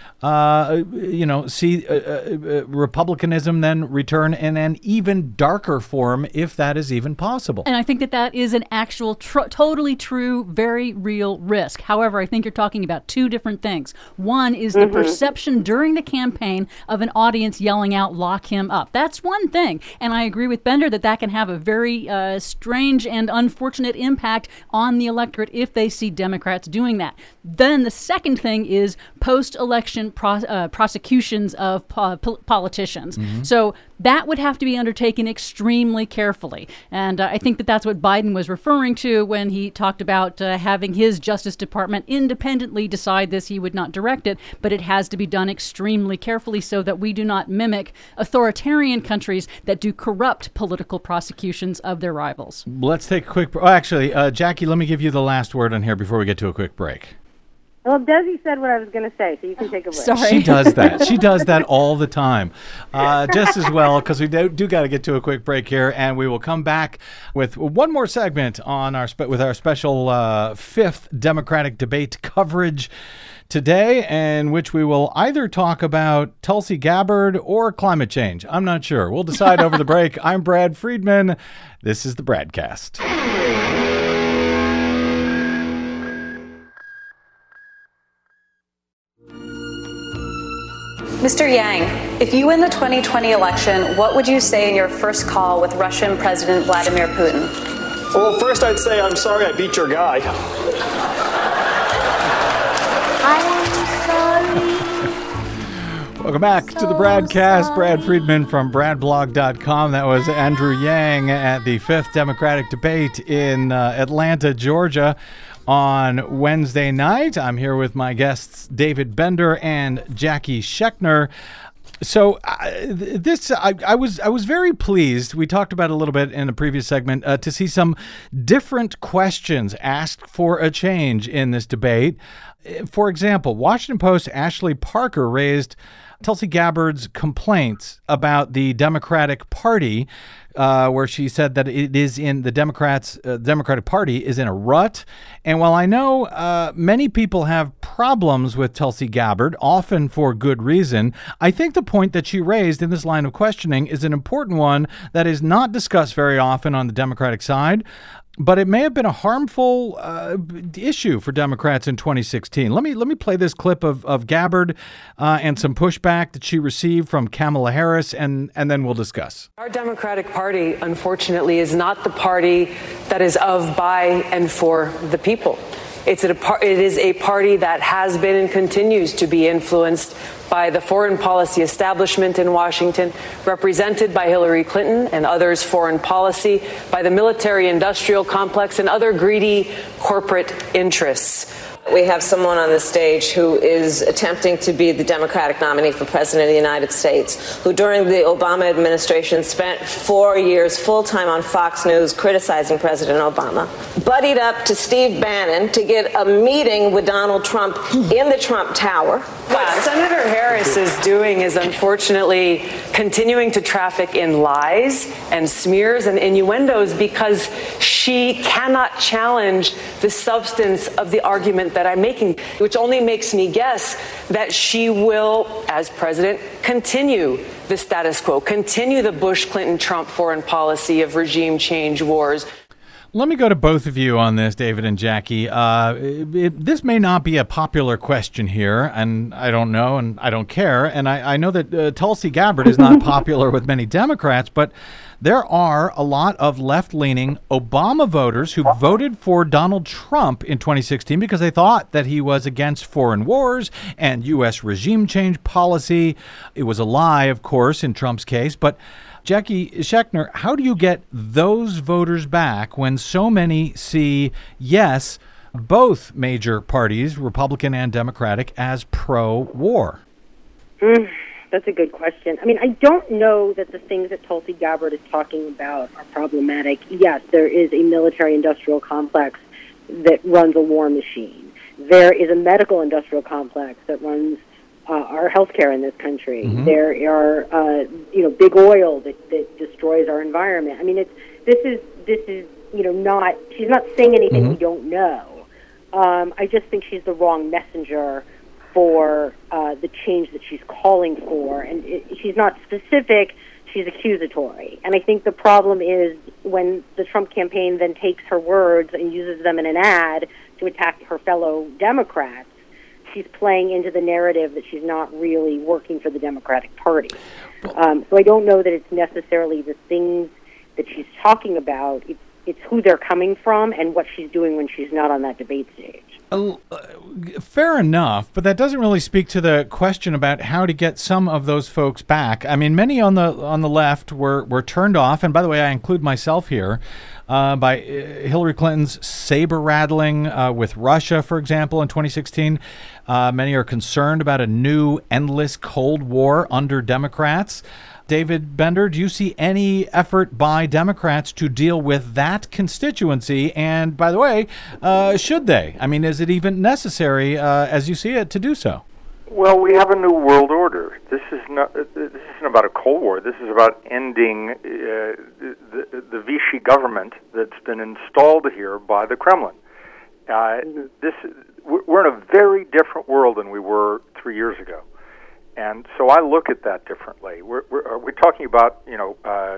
Republicanism then return in an even darker form, if that is even possible. And I think that is an actual, totally true, very real risk. However, I think you're talking about two different things. One is the perception during the campaign of an audience yelling out, lock him up. That's one thing. And I agree with Bender that can have a very strange and unfortunate impact on the electorate if they see Democrats doing that. Then the second thing is post-election prosecutions of politicians. So that would have to be undertaken extremely carefully. And I think that's what Biden was referring to when he talked about having his Justice Department independently decide this. He would not direct it, but it has to be done extremely carefully so that we do not mimic authoritarian countries that do corrupt political prosecutions of their rivals. Let's take a quick... actually, Jackie, let me give you the last word on here before we get to a quick break. Well, Desi said what I was going to say, so you can take a break. Sorry. She does that. She does that all the time. Just as well, because we do got to get to a quick break here, and we will come back with one more segment on with our special fifth Democratic debate coverage today, in which we will either talk about Tulsi Gabbard or climate change. I'm not sure. We'll decide over the break. I'm Brad Friedman. This is the Bradcast. Mr. Yang, if you win the 2020 election, what would you say in your first call with Russian President Vladimir Putin? Well, first I'd say I'm sorry I beat your guy. Welcome back to the Bradcast. Brad Friedman from BradBlog.com. That was Andrew Yang at the 5th Democratic debate in Atlanta, Georgia on Wednesday night. I'm here with my guests, David Bender and Jackie Schechner. So I was very pleased. We talked about it a little bit in a previous segment to see some different questions asked for a change in this debate. For example, Washington Post Ashley Parker raised Tulsi Gabbard's complaints about the Democratic Party, where she said that it is in the Democratic Party is in a rut. And while I know many people have problems with Tulsi Gabbard, often for good reason, I think the point that she raised in this line of questioning is an important one that is not discussed very often on the Democratic side. But it may have been a harmful issue for Democrats in 2016. Let me play this clip of Gabbard and some pushback that she received from Kamala Harris, and then we'll discuss. Our Democratic Party, unfortunately, is not the party that is of, by, and for the people. It is a party that has been and continues to be influenced by the foreign policy establishment in Washington, represented by Hillary Clinton and others' foreign policy, by the military-industrial complex and other greedy corporate interests. We have someone on the stage who is attempting to be the Democratic nominee for President of the United States, who during the Obama administration spent 4 years full-time on Fox News criticizing President Obama, buddied up to Steve Bannon to get a meeting with Donald Trump in the Trump Tower. What Senator Harris is doing is unfortunately continuing to traffic in lies and smears and innuendos because she cannot challenge the substance of the argument that I'm making, which only makes me guess that she will, as president, continue the status quo, continue the Bush-Clinton-Trump foreign policy of regime change wars. Let me go to both of you on this, David and Jackie. This may not be a popular question here, and I don't know, and I don't care. And I know that Tulsi Gabbard is not popular with many Democrats, but there are a lot of left-leaning Obama voters who voted for Donald Trump in 2016 because they thought that he was against foreign wars and U.S. regime change policy. It was a lie, of course, in Trump's case, but Jackie Schechner, how do you get those voters back when so many see, yes, both major parties, Republican and Democratic, as pro-war? That's a good question. I mean, I don't know that the things that Tulsi Gabbard is talking about are problematic. Yes, there is a military-industrial complex that runs a war machine. There is a medical-industrial complex that runs our healthcare in this country. Mm-hmm. There are, big oil that destroys our environment. I mean, this is not. She's not saying anything we don't know. I just think she's the wrong messenger for the change that she's calling for, and she's not specific. She's accusatory, and I think the problem is when the Trump campaign then takes her words and uses them in an ad to attack her fellow Democrats. She's playing into the narrative that she's not really working for the Democratic Party. So I don't know that it's necessarily the things that she's talking about. It's who they're coming from and what she's doing when she's not on that debate stage. Fair enough, but that doesn't really speak to the question about how to get some of those folks back. I mean, many on the left were turned off, and by the way, I include myself here, by Hillary Clinton's saber-rattling with Russia, for example, in 2016. Many are concerned about a new endless Cold War under Democrats. David Bender, do you see any effort by Democrats to deal with that constituency? And by the way, should they? I mean, is it even necessary, as you see it, to do so? Well, we have a new world order. This isn't about a Cold War. This is about ending the Vichy government that's been installed here by the Kremlin. We're in a very different world than we were 3 years ago. And so I look at that differently. We're talking about,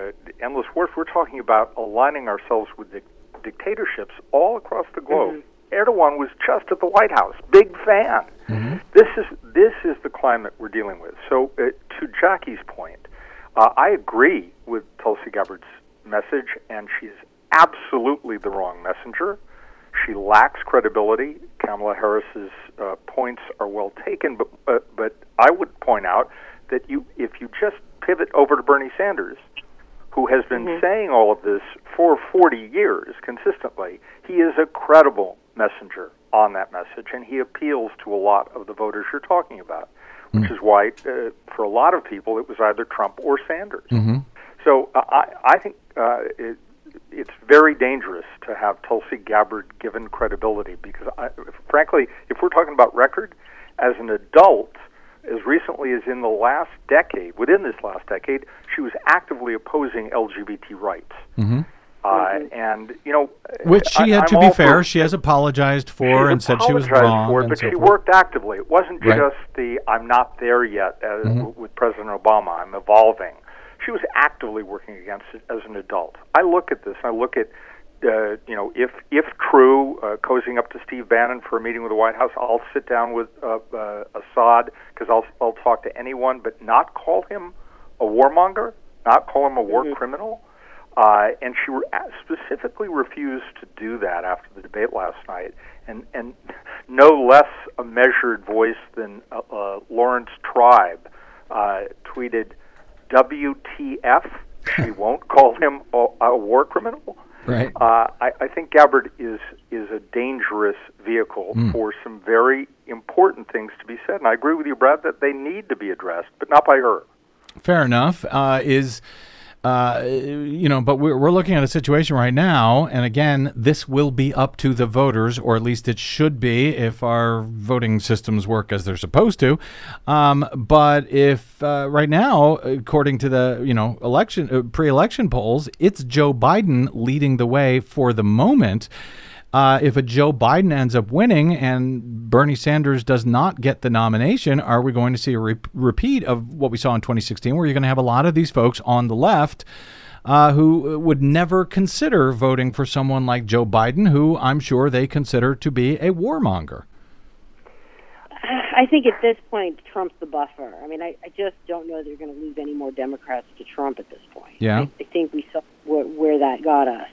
endless wars. We're talking about aligning ourselves with the dictatorships all across the globe. Erdogan was just at the White House. Big fan. Mm-hmm. This is the climate we're dealing with. So to Jackie's point, I agree with Tulsi Gabbard's message, and she's absolutely the wrong messenger. She lacks credibility. Kamala Harris's points are well taken, but I would point out that if you just pivot over to Bernie Sanders, who has been saying all of this for 40 years consistently, he is a credible messenger on that message, and he appeals to a lot of the voters you're talking about, which is why, for a lot of people, it was either Trump or Sanders. Mm-hmm. So I think it's very dangerous to have Tulsi Gabbard given credibility because, frankly, if we're talking about record, as an adult, as recently as in the last decade, within this last decade, she was actively opposing LGBT rights. Mm-hmm. And, which she had, to be fair, she has apologized for and said she was wrong. For it, but she worked actively. It wasn't just I'm not there yet with President Obama, I'm evolving. She was actively working against it as an adult. I look at this, I look at, if true, cozying up to Steve Bannon for a meeting with the White House, I'll sit down with Assad because I'll talk to anyone, but not call him a warmonger, not call him a war criminal. And she specifically refused to do that after the debate last night. And no less a measured voice than Lawrence Tribe tweeted, WTF, she won't call him a war criminal. Right. I think Gabbard is a dangerous vehicle for some very important things to be said. And I agree with you, Brad, that they need to be addressed, but not by her. Fair enough. But we're looking at a situation right now, and again, this will be up to the voters, or at least it should be if our voting systems work as they're supposed to. But if right now, according to the election pre-election polls, it's Joe Biden leading the way for the moment. If a Joe Biden ends up winning and Bernie Sanders does not get the nomination, are we going to see a repeat of what we saw in 2016, where you're going to have a lot of these folks on the left who would never consider voting for someone like Joe Biden, who I'm sure they consider to be a warmonger? I think at this point, Trump's the buffer. I mean, I just don't know that you're going to lose any more Democrats to Trump at this point. Yeah. I think we saw where that got us.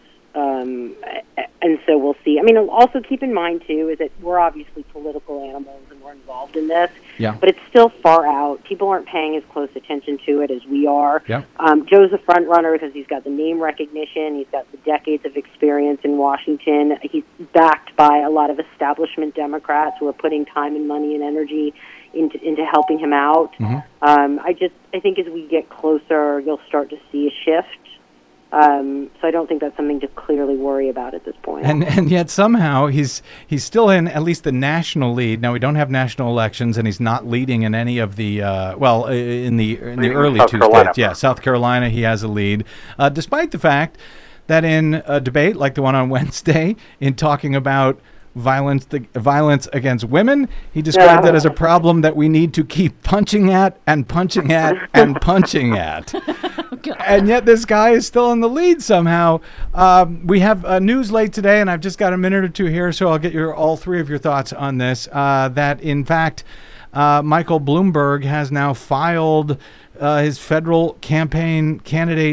And so we'll see. I mean, also keep in mind, too, is that we're obviously political animals and we're involved in this. Yeah. But it's still far out. People aren't paying as close attention to it as we are. Yeah. Joe's a front runner because he's got the name recognition. He's got the decades of experience in Washington. He's backed by a lot of establishment Democrats who are putting time and money and energy into helping him out. Mm-hmm. I think as we get closer, you'll start to see a shift. So I don't think that's something to clearly worry about at this point. And yet somehow he's still in at least the national lead. Now we don't have national elections, and he's not leading in any of the in the early two states. Yeah, South Carolina he has a lead, despite the fact that in a debate like the one on Wednesday, in talking about violence against women, he described that as a problem that we need to keep punching at and punching at and punching at. And yet this guy is still in the lead somehow. We have news late today, and I've just got a minute or two here, so I'll get all three of your thoughts on this. That, in fact, Michael Bloomberg has now filed his federal campaign candidate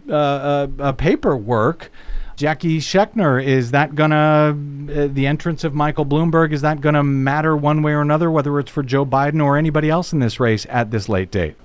paperwork. Jackie Schechner, is that gonna the entrance of Michael Bloomberg, is that gonna matter one way or another, whether it's for Joe Biden or anybody else in this race at this late date?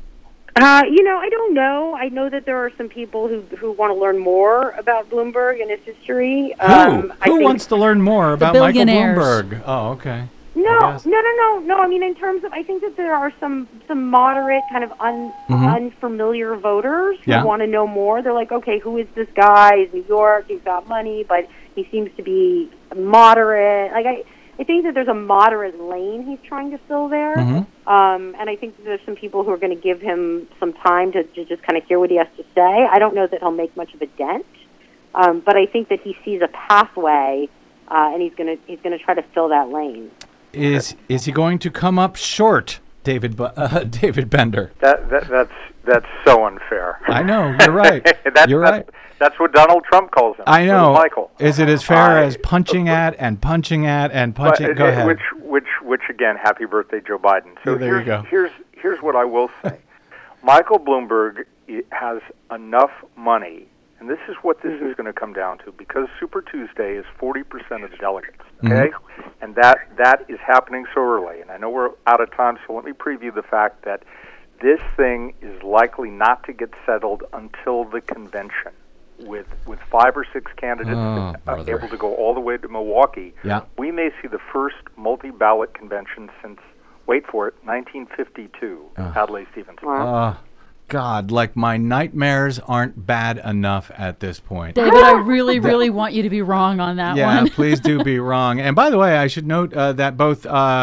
I don't know. I know that there are some people who want to learn more about Bloomberg and his history. Who wants to learn more about Michael Bloomberg? Oh, okay. No. I mean, in terms of, I think that there are some moderate kind of unfamiliar voters who want to know more. They're like, okay, who is this guy? He's New York. He's got money, but he seems to be moderate. Like I think that there's a moderate lane he's trying to fill there. And I think that there's some people who are going to give him some time to just kind of hear what he has to say. I don't know that he'll make much of a dent, but I think that he sees a pathway, and he's going to try to fill that lane. Is he going to come up short, David Bender. That's so unfair. I know, you're right. You're right. That's what Donald Trump calls him. I know. Michael. Is it as fair as punching at and punching at and punching? Go ahead. Which again, happy birthday, Joe Biden. So there you go. Here's what I will say. Michael Bloomberg has enough money, and this is what this is going to come down to, because Super Tuesday is 40% of the delegates, okay? And that is happening so early. And I know we're out of time, so let me preview the fact that this thing is likely not to get settled until the convention, with 5 or 6 candidates able to go all the way to Milwaukee. Yeah. We may see the first multi-ballot convention since, wait for it, 1952, Adlai Stevenson. God, like my nightmares aren't bad enough at this point. David, I really, really want you to be wrong on that one. Yeah, please do be wrong. And by the way, I should note that both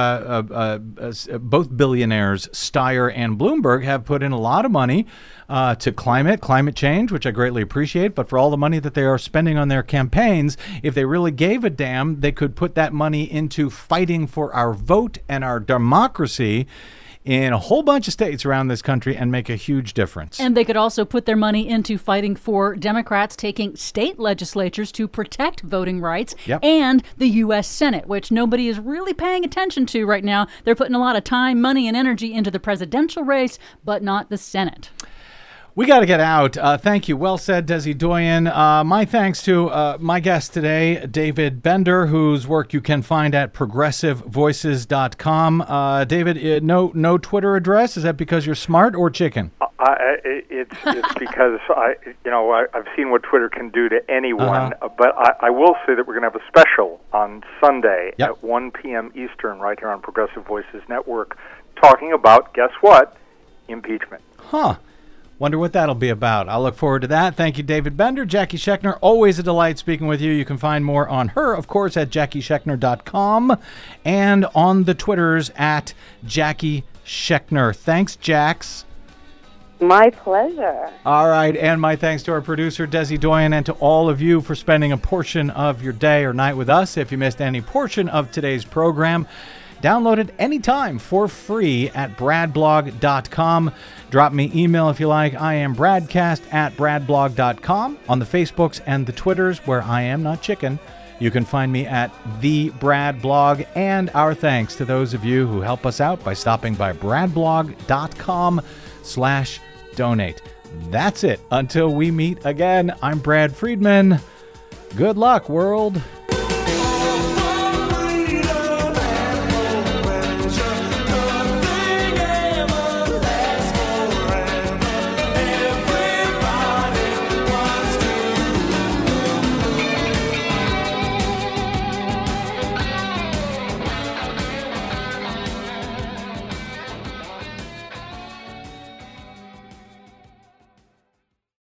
billionaires, Steyer and Bloomberg, have put in a lot of money to climate change, which I greatly appreciate. But for all the money that they are spending on their campaigns, if they really gave a damn, they could put that money into fighting for our vote and our democracy in a whole bunch of states around this country and make a huge difference. And they could also put their money into fighting for Democrats taking state legislatures to protect voting rights and the U.S. Senate, which nobody is really paying attention to right now. They're putting a lot of time, money, and energy into the presidential race, but not the Senate. We got to get out. Thank you. Well said, Desi Doyen. My thanks to my guest today, David Bender, whose work you can find at progressivevoices.com. David, no Twitter address? Is that because you're smart or chicken? It's because I've seen what Twitter can do to anyone. But I will say that we're going to have a special on Sunday at 1 p.m. Eastern right here on Progressive Voices Network, talking about, guess what? Impeachment. Wonder what that'll be about. I'll look forward to that. Thank you, David Bender. Jackie Schechner, always a delight speaking with you. You can find more on her, of course, at JackieSchechner.com and on the Twitters at Jackie Schechner. Thanks, Jax. My pleasure. All right, and my thanks to our producer, Desi Doyen, and to all of you for spending a portion of your day or night with us. If you missed any portion of today's program, download it anytime for free at bradblog.com. Drop me email if you like. I am bradcast@bradblog.com. On the Facebooks and the Twitters, where I am not chicken, you can find me at The Brad Blog. And our thanks to those of you who help us out by stopping by bradblog.com/donate. That's it. Until we meet again, I'm Brad Friedman. Good luck, world.